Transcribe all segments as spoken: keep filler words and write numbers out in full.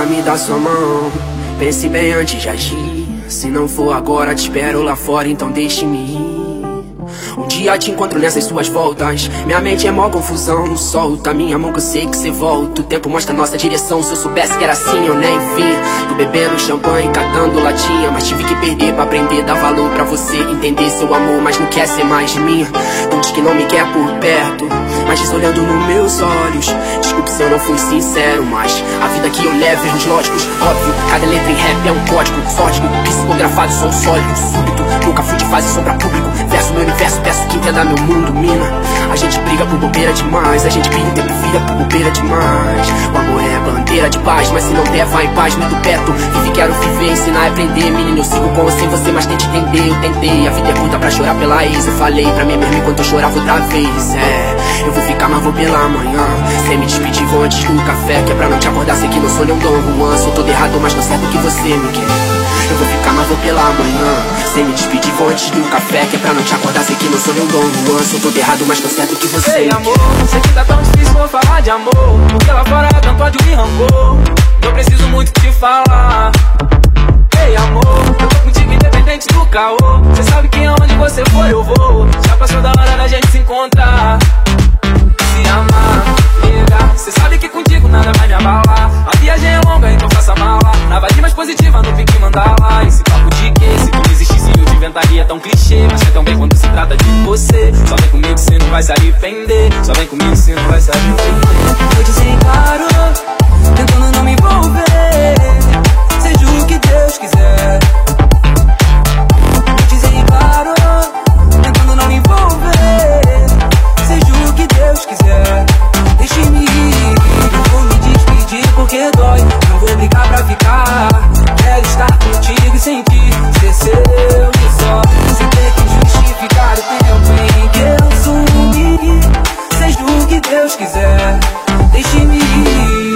me dá sua mão. Pense bem antes de agir. Se não for agora, te espero lá fora, então deixe-me ir. Um dia te encontro nessas suas voltas. Minha mente é mó confusão, não solta minha mão que eu sei que cê volta. O tempo mostra nossa direção, se eu soubesse que era assim eu nem vi. Tô bebendo champanhe, catando latinha, mas tive que perder pra aprender, dar valor pra você entender seu amor, mas não quer ser mais de mim. Não diz que não me quer por perto, mas diz olhando nos meus olhos. Desculpe se eu não fui sincero, mas a vida que eu levo é uns lógicos. Óbvio, cada letra em rap é um código sórdico, psicografado, sou sólido, súbito. Nunca fui de fase sombra público. Verso meu universo, peço que entenda meu mundo, mina. A gente briga por bobeira demais, a gente pinta e vira por bobeira demais. O amor é bandeira de paz, mas se não der, vai em paz, muito perto. Vive, quero viver, ensinar e aprender. Menino, eu sigo com você, você, mas tente entender. Eu tentei, a vida é puta pra chorar pela ex. Eu falei pra mim mesmo enquanto eu chorava outra vez. É, eu vou ficar, mas vou pela manhã. Sem me despedir, vou antes do café, que é pra não te acordar, sei que não sou nem um Dom Juan. Sou todo errado, mas tô certo que você me quer. Eu vou ficar, mas vou pela manhã. Sem me despedir, vou antes do café, que é pra não te acordar, sei que não sou nem um Dom Juan. Sou todo errado, mas tô certo que você Ei, me amor, quer. sei que tá tão difícil, vou falar de amor, porque lá fora tanto ódio e rancor. Eu preciso muito te falar. Ei, amor, eu tô contigo independente do caô. Cê sabe que aonde você for eu vou. Já passou da hora da gente se encontrar, se amar, ligar. Cê sabe que contigo nada vai me abalar. A viagem é longa, então faça mala. Na vibe mais positiva, no pique mandala. Esse papo de que, se tu não existisse eu te inventaria tão clichê. Mas é tão bem quando se trata de você. Só vem comigo, cê não vai se arrepender. Só vem comigo, cê não vai se arrepender. Eu disse claro, tentando não me envolver. Seja o que Deus quiser. Eu disse claro, tentando não me envolver. Seja o que Deus quiser. Deixe-me ir, eu vou me despedir porque dói. Não vou brigar pra ficar. Quero estar contigo e sentir ser seu e só. Sem ter que justificar o tempo em que eu sumi. Seja o que Deus quiser. Deixe-me ir.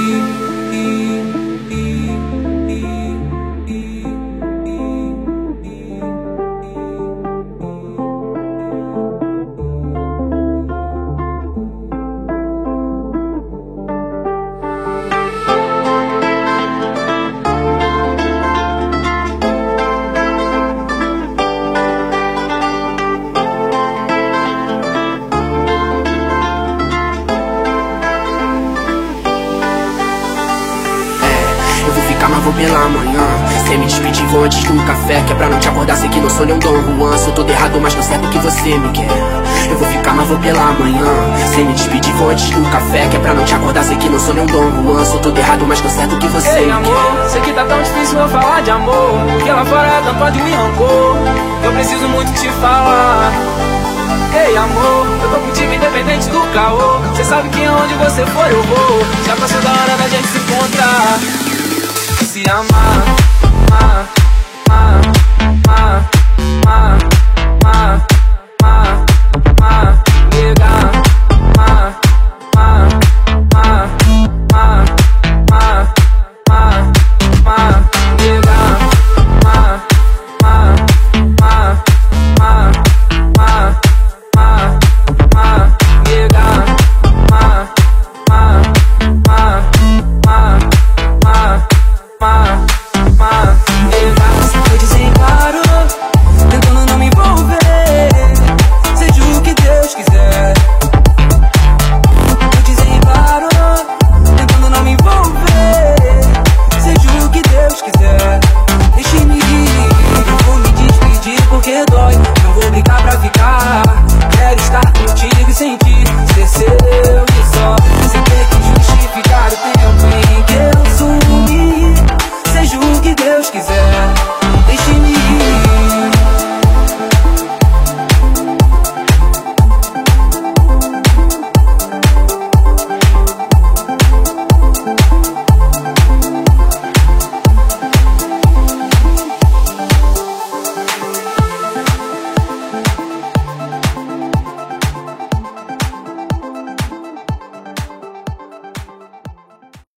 Mas vou pela manhã. Sem me despedir, vou antes do café, que é pra não te acordar, sei que não sou nem um Dom Juan. Sou todo errado, mas tô certo que você me quer. Eu vou ficar, mas vou pela manhã. Sem me despedir, vou antes do café, que é pra não te acordar, sei que não sou nem um Dom Juan. Sou todo errado, mas tô certo que você Ei, me amor, quer. sei que tá tão difícil eu falar de amor, porque lá fora é tanto ódio e rancor. Eu preciso muito te falar. Ei, amor, eu tô contigo independente do caô. Cê sabe que aonde você for eu vou. Já passou da hora da gente se encontrar, se amar, amar.